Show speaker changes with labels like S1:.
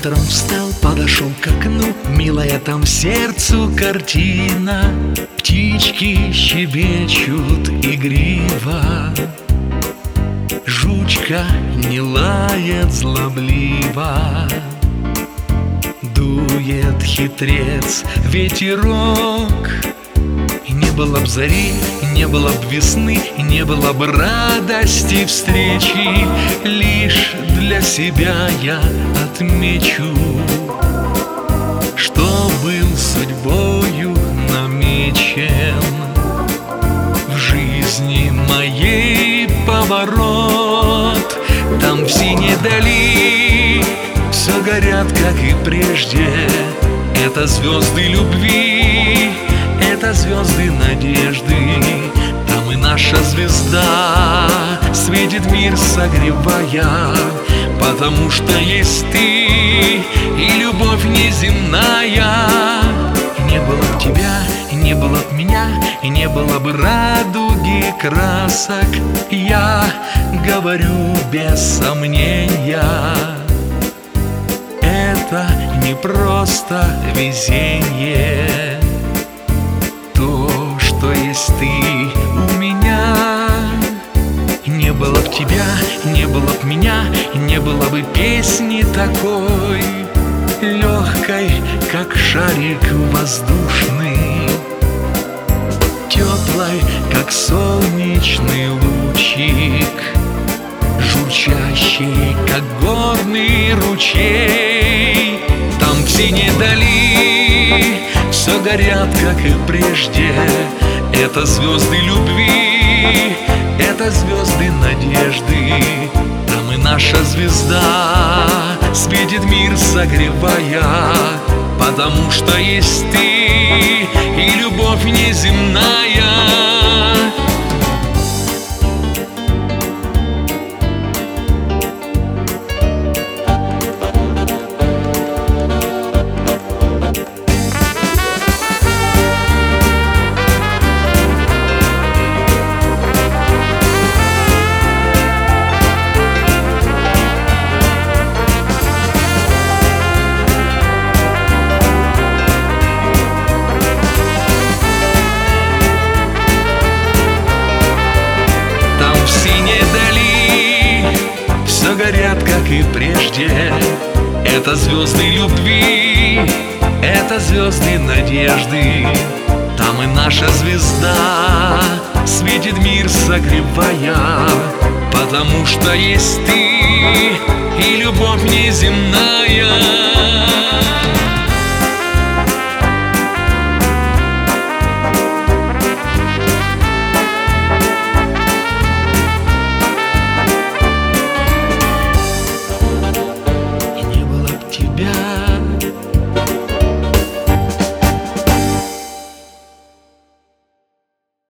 S1: Утром встал, подошел к окну, милая там сердцу картина. Птички щебечут игриво, жучка не лает злобливо. Дует хитрец ветерок, не было б зари, не было б весны, не было бы радости встречи. Лишь для себя я отмечу, что был судьбою намечен. В жизни моей поворот, там в синей дали все горят, как и прежде. Это звезды любви, это звезды надежды. Там и наша звезда светит мир, согревая, потому что есть ты и любовь неземная. Не было б тебя, не было б меня, и не было бы радуги красок. Я говорю без сомнения, это не просто везение. То, что есть ты у меня. Не было б тебя, не было б меня, не было бы песни такой легкой, как шарик воздушный, теплой, как солнечный лучик, журчащий, как горный ручей. Там в синей дали все горят, как и прежде. Это звезды любви, это звезды надежды. Там и наша звезда светит мир, согревая, потому что есть ты и любовь неземная. Горят, как и прежде. Это звезды любви, это звезды надежды. Там и наша звезда светит мир, согревая, потому что есть ты и любовь неземная.